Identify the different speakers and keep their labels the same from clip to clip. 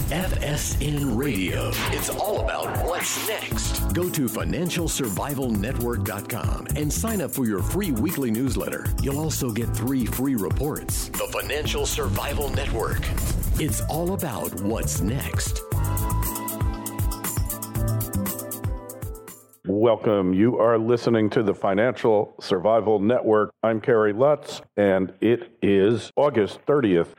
Speaker 1: FSN Radio. It's all about what's next. Go to financialsurvivalnetwork.com and sign up for your free weekly newsletter. You'll also get 3 free reports. The Financial Survival Network. It's all about what's next.
Speaker 2: Welcome. You are listening to the Financial Survival Network. I'm Kerry Lutz, and it is August 30th,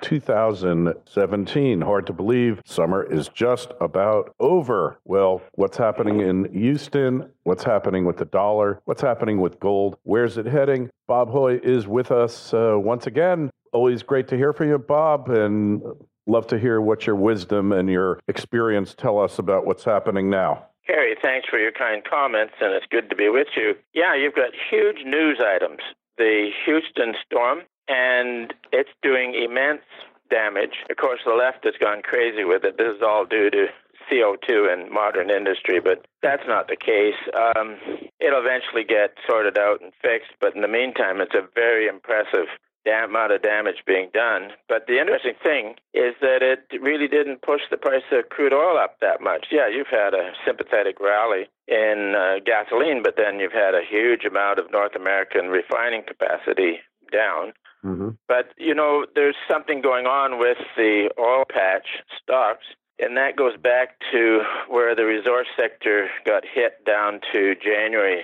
Speaker 2: 2017. Hard to believe. Summer is just about over. Well, what's happening in Houston? What's happening with the dollar? What's happening with gold? Where's it heading? Bob Hoye is with us once again. Always great to hear from you, Bob, and love to hear what your wisdom and your experience tell us about what's happening now.
Speaker 3: Kerry, thanks for your kind comments, and it's good to be with you. Yeah, you've got huge news items. The Houston storm, and it's doing immense damage. Of course, the left has gone crazy with it. This is all due to CO2 in modern industry, but that's not the case. It'll eventually get sorted out and fixed, but in the meantime, it's a very impressive amount of damage being done. But the interesting thing is that it really didn't push the price of crude oil up that much. Yeah, you've had a sympathetic rally in gasoline, but then you've had a huge amount of North American refining capacity down. Mm-hmm. But, you know, there's something going on with the oil patch stocks, and that goes back to where the resource sector got hit down to January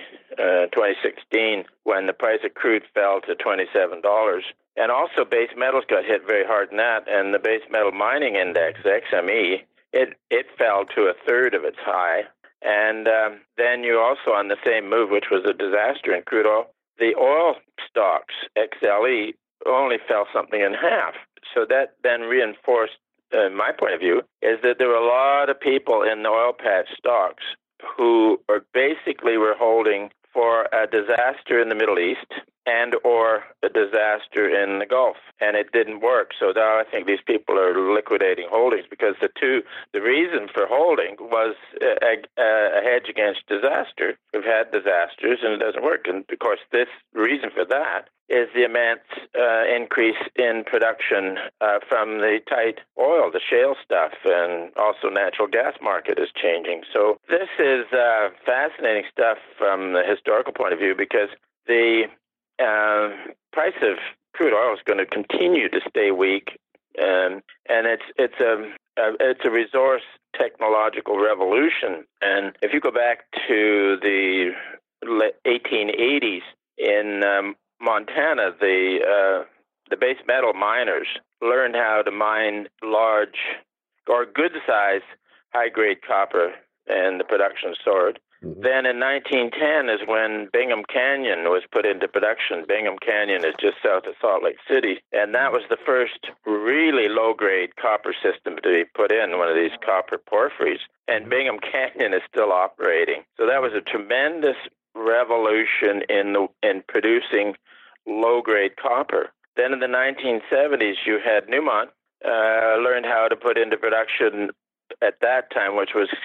Speaker 3: 2016 when the price of crude fell to $27. And also base metals got hit very hard in that, and the base metal mining index, the XME, it fell to a third of its high. And then you also, on the same move, which was a disaster in crude oil, the oil stocks, XLE, only fell something in half. So that then reinforced my point of view, is that there were a lot of people in the oil patch stocks who basically were holding for a disaster in the Middle East and or a disaster in the Gulf, and it didn't work. So now I think these people are liquidating holdings because the reason for holding was a hedge against disaster. We've had disasters and it doesn't work, and of course this reason for that is the immense increase in production from the tight oil, the shale stuff, and also natural gas market is changing. So this is fascinating stuff from the historical point of view because the price of crude oil is going to continue to stay weak, and it's a resource technological revolution. And if you go back to the 1880s in Montana, the base metal miners learned how to mine large or good-sized high-grade copper, and the production soared. Mm-hmm. Then in 1910 is when Bingham Canyon was put into production. Bingham Canyon is just south of Salt Lake City, and that was the first really low-grade copper system to be put in, one of these copper porphyries, and Bingham Canyon is still operating. So that was a tremendous revolution in producing low-grade copper. Then in the 1970s, you had Newmont learned how to put into production at that time, which was,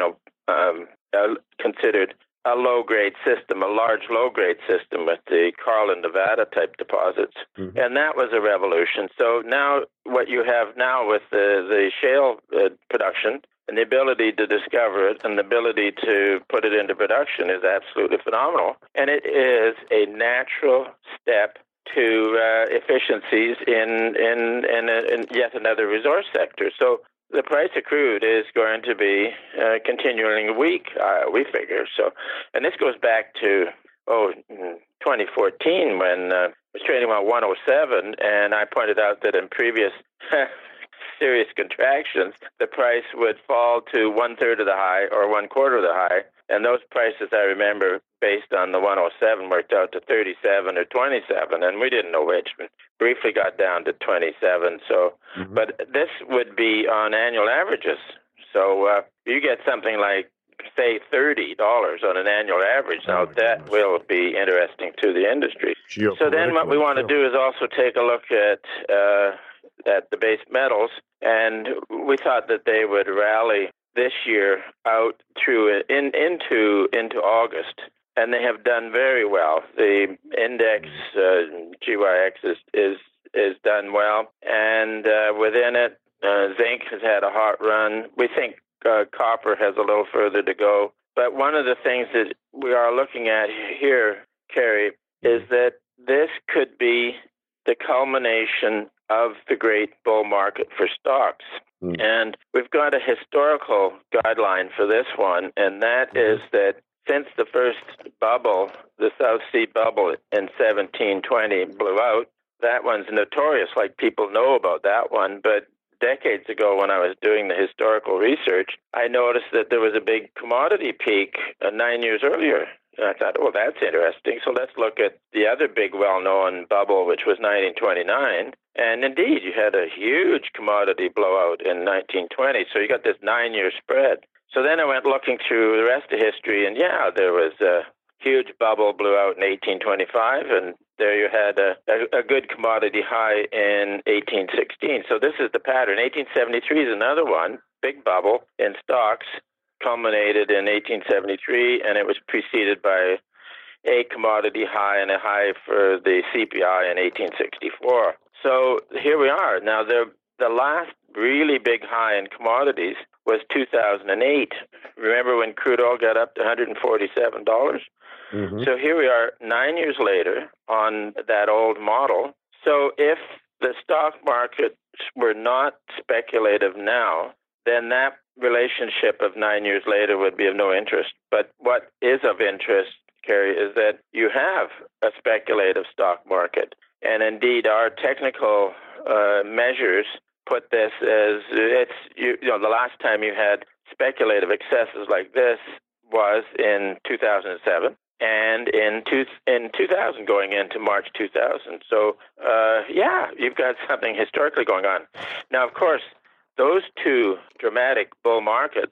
Speaker 3: considered a low-grade system, a large low-grade system with the Carlin, Nevada type deposits. Mm-hmm. And that was a revolution. So now what you have now with the shale production and the ability to discover it and the ability to put it into production is absolutely phenomenal. And it is a natural step to efficiencies in yet another resource sector. So the price of crude is going to be continually weak, we figure. So, and this goes back to 2014 when it was trading about 107, and I pointed out that in previous serious contractions, the price would fall to 1/3 of the high or 1/4 of the high. And those prices, I remember, based on the 107, worked out to 37 or 27, and we didn't know which. But briefly got down to 27. So, but this would be on annual averages. So you get something like, say, $30 on an annual average. Now that will be interesting to the industry. So then, what we want to do is also take a look at the base metals, and we thought that they would rally this year out through into August, and they have done very well. The index GYX is done well, and within it, Zinc has had a hot run. We think copper has a little further to go. But one of the things that we are looking at here, Kerry, is that this could be the culmination of the great bull market for stocks. And we've got a historical guideline for this one, and that is that since the first bubble, the South Sea bubble in 1720 blew out, that one's notorious, like people know about that one. But decades ago, when I was doing the historical research, I noticed that there was a big commodity peak 9 years earlier. And I thought, well, that's interesting. So let's look at the other big well-known bubble, which was 1929. And indeed, you had a huge commodity blowout in 1920. So you got this 9-year spread. So then I went looking through the rest of history, and yeah, there was a huge bubble blew out in 1825, and there you had a good commodity high in 1816. So this is the pattern. 1873 is another one, big bubble in stocks, culminated in 1873, and it was preceded by a commodity high and a high for the CPI in 1864. So here we are. Now, the last really big high in commodities was 2008. Remember when crude oil got up to $147? So here we are 9 years later on that old model. So if the stock markets were not speculative now, then that relationship of 9 years later would be of no interest. But what is of interest, Kerry, is that you have a speculative stock market. And indeed, our technical measures put this as the last time you had speculative excesses like this was in 2007 and in 2000 going into March 2000. So, you've got something historically going on. Now, of course, those two dramatic bull markets,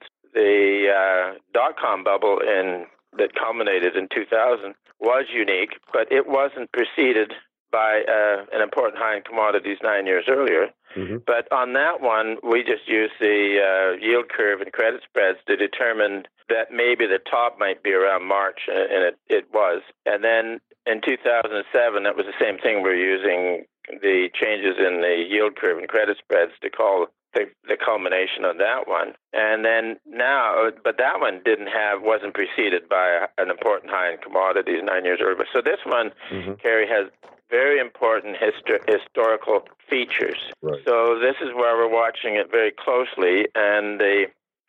Speaker 3: the dot-com bubble that culminated in 2000 was unique, but it wasn't preceded by an important high in commodities 9 years earlier. But on that one, we just used the yield curve and credit spreads to determine that maybe the top might be around March, and it was. And then in 2007, that was the same thing. We're using the changes in the yield curve and credit spreads to call the culmination of that one. And then now, but that one wasn't preceded by an important high in commodities 9 years earlier. So this one, Kerry, has very important historical features. Right. So this is where we're watching it very closely, and the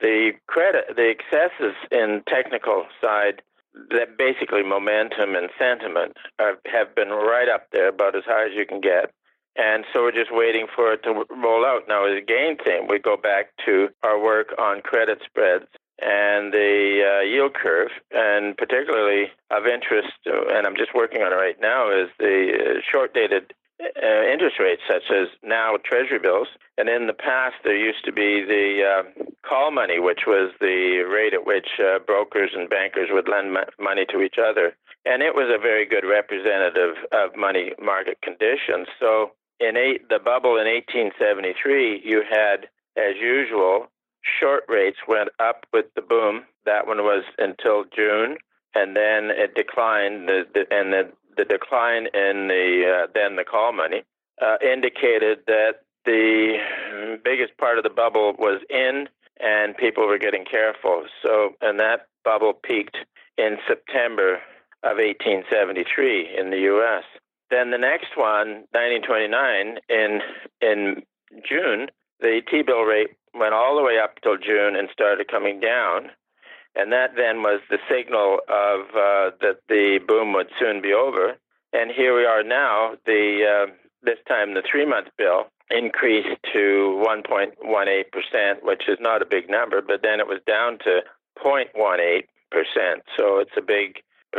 Speaker 3: excesses in technical side, that basically momentum and sentiment have been right up there, about as high as you can get. And so we're just waiting for it to roll out. Now, as a gain thing, we go back to our work on credit spreads and the yield curve, and particularly of interest, and I'm just working on it right now, is the short-dated interest rates, such as now Treasury bills. And in the past, there used to be the call money, which was the rate at which brokers and bankers would lend money to each other. And it was a very good representative of money market conditions. So in the bubble in 1873, you had, as usual, short rates went up with the boom. That one was until June, and then it declined. The decline in the call money indicated that the biggest part of the bubble was in, and people were getting careful. So, and that bubble peaked in September of 1873 in the U.S. Then the next one, 1929, in June, the T-bill rate went all the way up till June and started coming down. And that then was the signal of that the boom would soon be over. And here we are now. This time the 3-month bill increased to 1.18%, which is not a big number, but then it was down to 0.18%. So it's a big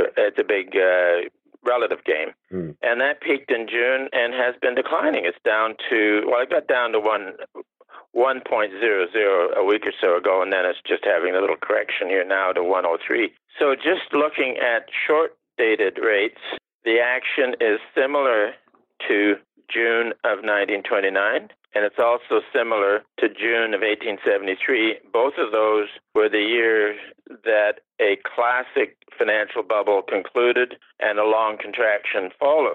Speaker 3: relative gain. And that peaked in June and has been declining. It's down to, it got down to 1.00 a week or so ago, and then it's just having a little correction here now to 103. So just looking at short-dated rates, the action is similar to June of 1929, and it's also similar to June of 1873. Both of those were the years that a classic financial bubble concluded and a long contraction followed.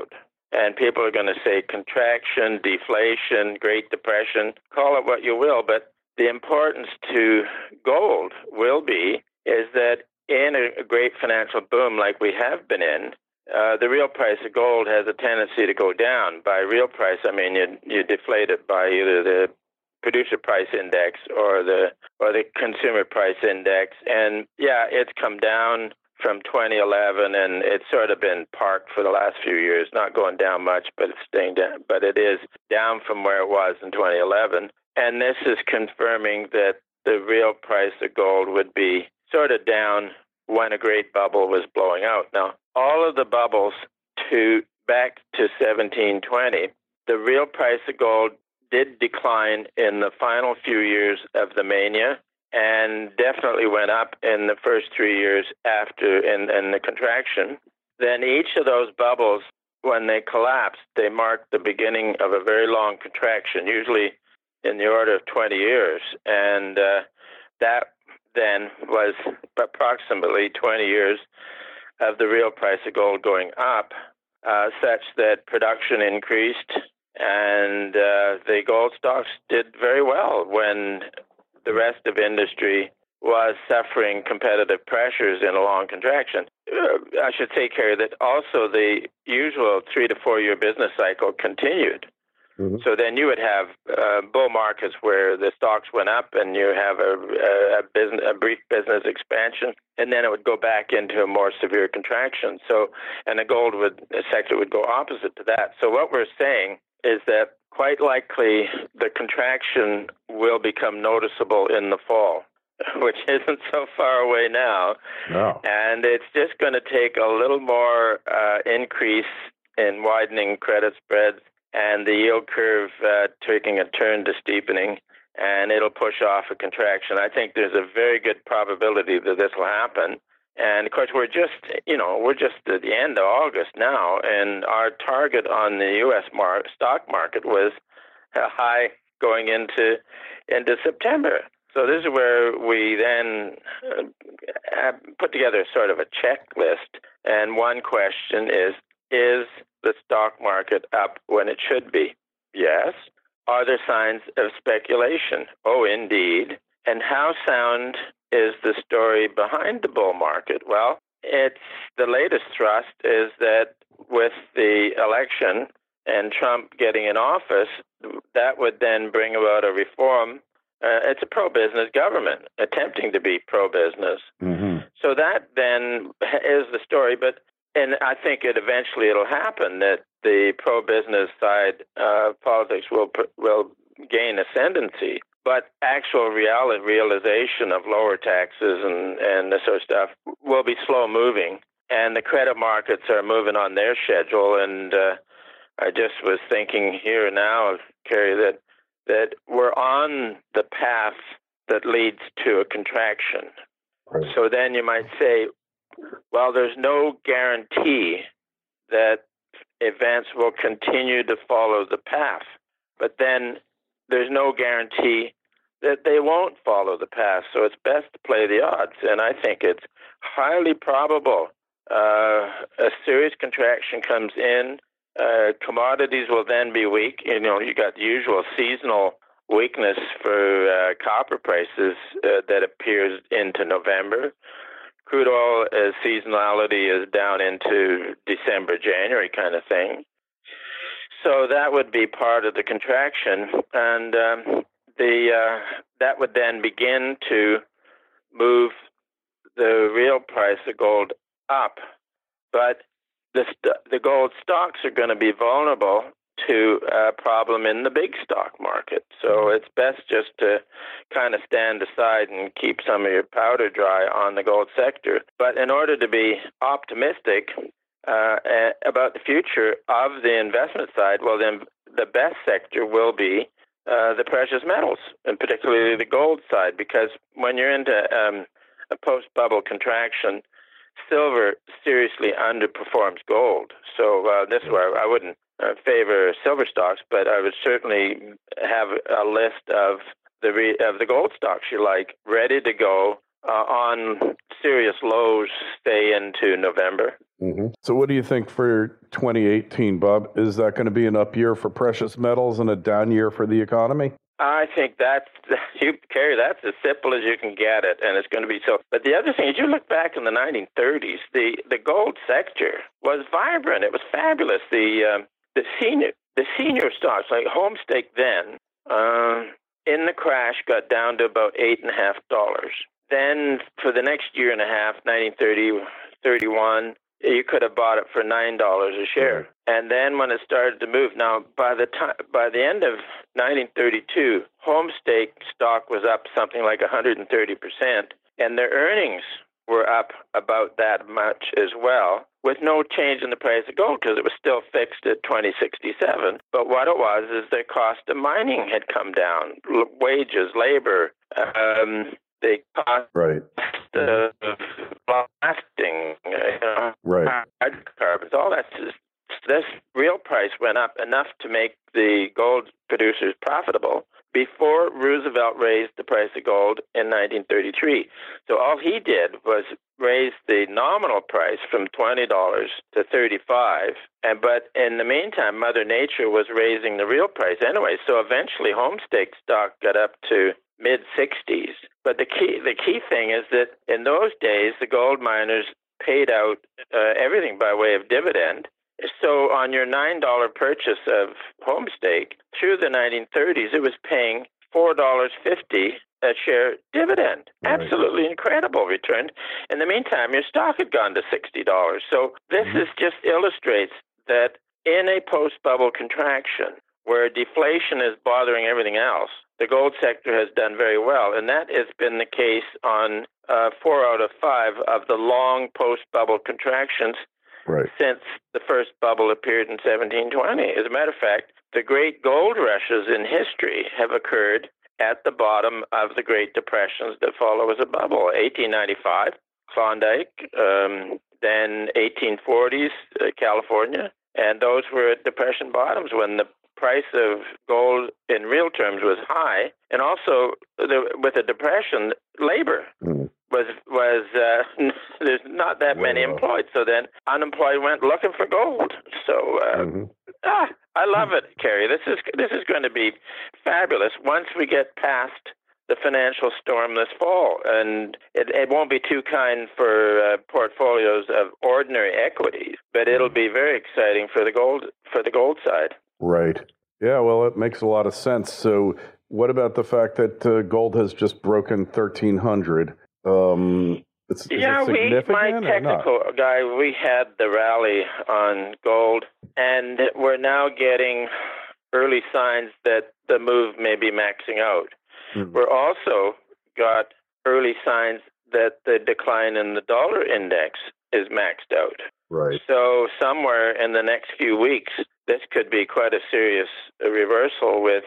Speaker 3: And people are going to say contraction, deflation, Great Depression, call it what you will. But the importance to gold will be is that in a great financial boom like we have been in, the real price of gold has a tendency to go down. By real price, I mean you deflate it by either the producer price index or the consumer price index. And yeah, it's come down from 2011, and it's sort of been parked for the last few years, not going down much, but it's staying down. But it is down from where it was in 2011. And this is confirming that the real price of gold would be sort of down when a great bubble was blowing out. Now, all of the bubbles back to 1720, the real price of gold did decline in the final few years of the mania, and definitely went up in the first 3 years after in the contraction. Then each of those bubbles, when they collapsed, they marked the beginning of a very long contraction, usually in the order of 20 years. And that then was approximately 20 years of the real price of gold going up, such that production increased, and the gold stocks did very well when the rest of industry was suffering competitive pressures in a long contraction. I should say, Kerry, that also the usual 3 to 4 year business cycle continued. Mm-hmm. So then you would have bull markets where the stocks went up, and you have a brief business expansion, and then it would go back into a more severe contraction. So, and the gold sector would go opposite to that. So what we're saying is that quite likely the contraction will become noticeable in the fall, which isn't so far away now.
Speaker 2: No.
Speaker 3: And it's just going to take a little more increase in widening credit spreads and the yield curve taking a turn to steepening, and it'll push off a contraction. I think there's a very good probability that this will happen. And of course, we're just at the end of August now, and our target on the U.S. stock market was a high going into September. So this is where we then put together sort of a checklist. And one question is the stock market up when it should be? Yes. Are there signs of speculation? Oh, indeed. And how sound is the story behind the bull market? Well, it's the latest thrust is that with the election and Trump getting in office, that would then bring about a reform. It's a pro-business government attempting to be pro-business. Mm-hmm. So that then is the story. And I think it'll happen that the pro-business side of politics will gain ascendancy. But actual realization of lower taxes and this sort of stuff will be slow moving, and the credit markets are moving on their schedule. And I just was thinking here now, Kerry, that we're on the path that leads to a contraction. Right. So then you might say, well, there's no guarantee that events will continue to follow the path, but then there's no guarantee that they won't follow the path. So it's best to play the odds. And I think it's highly probable a serious contraction comes in. Commodities will then be weak. You got the usual seasonal weakness for copper prices that appears into November. Crude oil seasonality is down into December, January kind of thing. So that would be part of the contraction, and that would then begin to move the real price of gold up. But the gold stocks are going to be vulnerable to a problem in the big stock market. So it's best just to kind of stand aside and keep some of your powder dry on the gold sector. But in order to be optimistic about the future of the investment side, well, then the best sector will be the precious metals, and particularly the gold side, because when you're into a post-bubble contraction, silver seriously underperforms gold. So this is where I wouldn't favor silver stocks, but I would certainly have a list of the gold stocks you like ready to go on serious lows, say into November.
Speaker 2: Mm-hmm. So what do you think for 2018, Bob? Is that going to be an up year for precious metals and a down year for the economy?
Speaker 3: I think Kerry, that's as simple as you can get it, and it's going to be so. But the other thing is, you look back in the 1930s, the gold sector was vibrant. It was fabulous. The senior stocks like Homestake then, in the crash, got down to about $8.50. Then for the next year and a half, 1930, 31. You could have bought it for $9 a share. And then when it started to move, now by the end of 1932, Homestake stock was up something like 130%, and their earnings were up about that much as well, with no change in the price of gold because it was still fixed at $20.67. But what it was is their cost of mining had come down, wages, labor, the cost of blasting, hydrocarbons, all that. This real price went up enough to make the gold producers profitable before Roosevelt raised the price of gold in 1933. So all he did was raise the nominal price from $20 to $35, but in the meantime, Mother Nature was raising the real price anyway. So eventually, Homestake stock got up to mid-60s. But the key thing is that in those days, the gold miners paid out everything by way of dividend. So on your $9 purchase of Homestake, through the 1930s, it was paying $4.50 a share dividend. Right. Absolutely incredible return. In the meantime, your stock had gone to $60. So this is just illustrates that in a post-bubble contraction, where deflation is bothering everything else, the gold sector has done very well, and that has been the case on 4 out of 5 of the long post-bubble contractions since the first bubble appeared in 1720. As a matter of fact, the great gold rushes in history have occurred at the bottom of the Great Depressions that follow as a bubble. 1895, Klondike, then 1840s, California, and those were at depression bottoms when the price of gold in real terms was high, and also with the depression, labor was there's not that many employed. So then unemployed went looking for gold. So I love it, Kerry. This is going to be fabulous once we get past the financial storm this fall, and it won't be too kind for portfolios of ordinary equities, but it'll be very exciting for the gold side.
Speaker 2: Right. Yeah, well, it makes a lot of sense. So what about the fact that gold has just broken 1,300? Is it significant
Speaker 3: my technical guy, we had the rally on gold, and we're now getting early signs that the move may be maxing out. We're also got early signs that the decline in the dollar index is maxed out.
Speaker 2: Right.
Speaker 3: So somewhere in the next few weeks, this could be quite a serious reversal with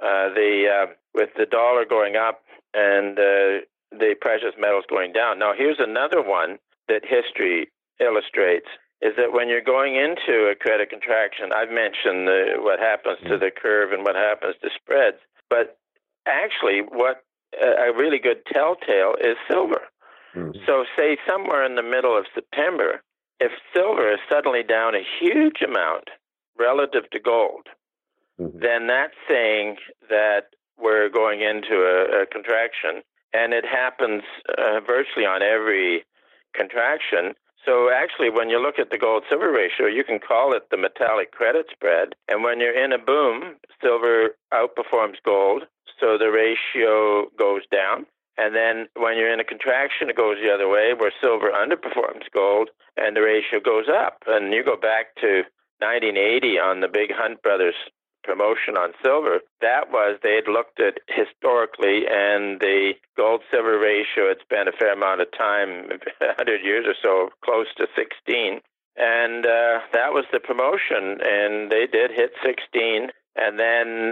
Speaker 3: the dollar going up and the precious metals going down. Now, here's another one that history illustrates, is that when you're going into a credit contraction, I've mentioned what happens to the curve and what happens to spreads, but actually what a really good telltale is silver. So say somewhere in the middle of September, if silver is suddenly down a huge amount relative to gold, then that's saying that we're going into a contraction, and it happens virtually on every contraction. So actually, when you look at the gold-silver ratio, you can call it the metallic credit spread, and when you're in a boom, silver outperforms gold, so the ratio goes down. And then when you're in a contraction, it goes the other way, where silver underperforms gold, and the ratio goes up. And you go back to 1980 on the big Hunt Brothers promotion on silver. That was, they had looked at historically, and the gold-silver ratio had spent a fair amount of time, 100 years or so, close to 16. And that was the promotion, and they did hit 16. And then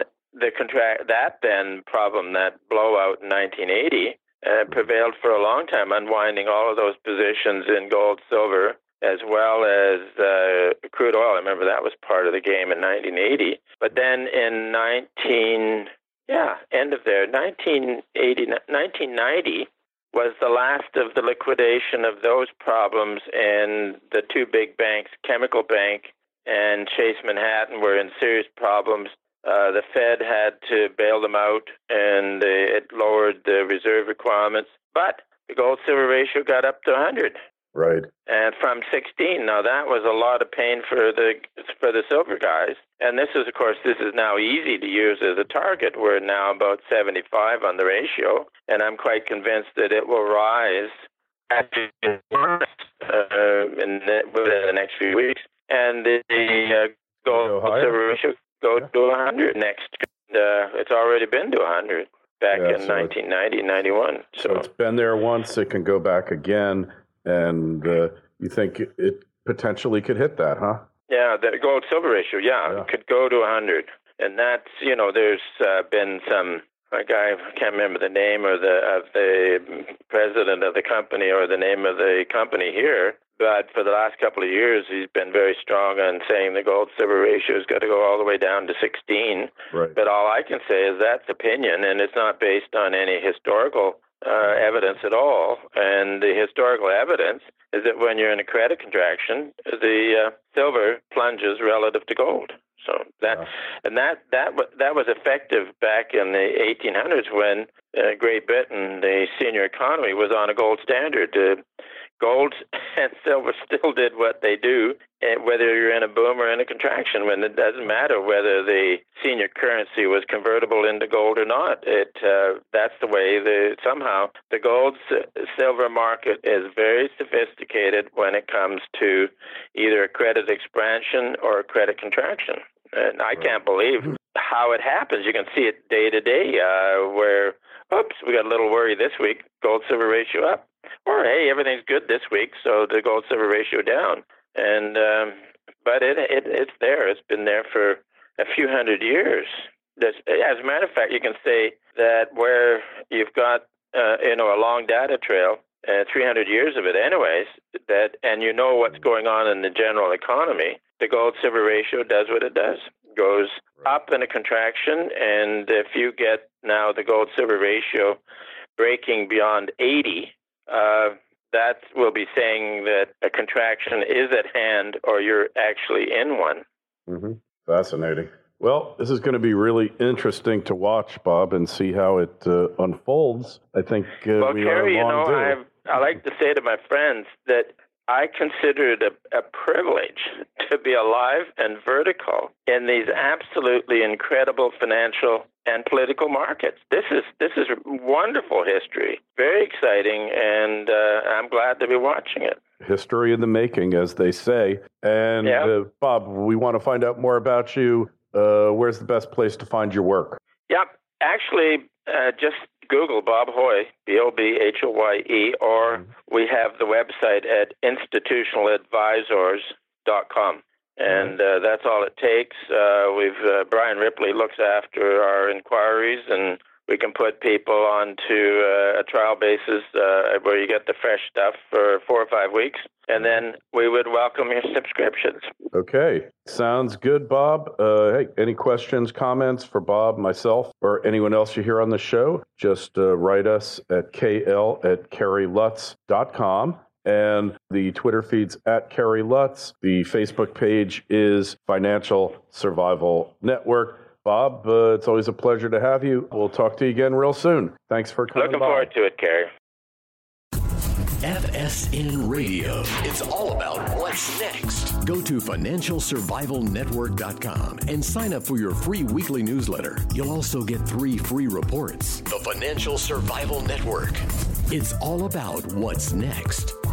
Speaker 3: that blowout in 1980 prevailed for a long time, unwinding all of those positions in gold, silver, as well as crude oil. I remember that was part of the game in 1980. But then in 1990, was the last of the liquidation of those problems, and the two big banks, Chemical Bank and Chase Manhattan, were in serious problems. The Fed had to bail them out, and it lowered the reserve requirements. But the gold-silver ratio got up to 100.
Speaker 2: Right.
Speaker 3: And from 16. Now, that was a lot of pain for the silver guys. And this is now easy to use as a target. We're now about 75 on the ratio, and I'm quite convinced that it will rise within the next few weeks. And the gold-silver ratio go to 100 next. It's already been to 100 back in 1990, 91.
Speaker 2: So it's been there once. It can go back again. And you think it potentially could hit that, huh?
Speaker 3: Yeah, the gold-silver ratio, it could go to 100. And that's, there's been a guy, I can't remember the name of the president of the company or the name of the company here, but for the last couple of years, he's been very strong on saying the gold-silver ratio has got to go all the way down to 16.
Speaker 2: Right.
Speaker 3: But all I can say is that's opinion, and it's not based on any historical evidence at all. And the historical evidence is that when you're in a credit contraction, the silver plunges relative to gold. So that was effective back in the 1800s when Great Britain, the senior economy, was on a gold standard. Gold and silver still did what they do, whether you're in a boom or in a contraction. When it doesn't matter whether the senior currency was convertible into gold or not. That's the way. Somehow the gold-silver market is very sophisticated when it comes to either a credit expansion or a credit contraction. And I can't believe how it happens. You can see it day to day where, we got a little worry this week, gold-silver ratio up. Or, hey, everything's good this week, so the gold-silver ratio down. And but it's there. It's been there for a few hundred years. As a matter of fact, you can say that where you've got a long data trail, 300 years of it anyways, and you know what's going on in the general economy, the gold-silver ratio does what it does. Goes up in a contraction, and if you get now the gold-silver ratio breaking beyond 80, that will be saying that a contraction is at hand or you're actually in one.
Speaker 2: Mm-hmm. Fascinating. Well, this is going to be really interesting to watch, Bob, and see how it unfolds. I think
Speaker 3: Kerry, I like to say to my friends that I consider it a privilege to be alive and vertical in these absolutely incredible financial and political markets. This is wonderful history, very exciting, and I'm glad to be watching it.
Speaker 2: History in the making, as they say. And Bob, we want to find out more about you. Where's the best place to find your work?
Speaker 3: Yep, actually, just Google Bob Hoye, BOBHOYE, or we have the website at institutionaladvisors.com. And that's all it takes. Brian Ripley looks after our inquiries, and we can put people onto a trial basis where you get the fresh stuff for 4 or 5 weeks, and then we would welcome your subscriptions. Okay.
Speaker 2: Sounds good, Bob. Hey, any questions, comments for Bob, myself, or anyone else you hear on the show? Just write us at kl@kerrylutz.com. And the Twitter feed's at Kerry Lutz. The Facebook page is Financial Survival Network. Bob, it's always a pleasure to have you. We'll talk to you again real soon. Thanks for coming
Speaker 3: by. Looking forward to it, Kerry.
Speaker 1: FSN Radio. It's all about what's next. Go to financialsurvivalnetwork.com and sign up for your free weekly newsletter. You'll also get 3 free reports. The Financial Survival Network. It's all about what's next.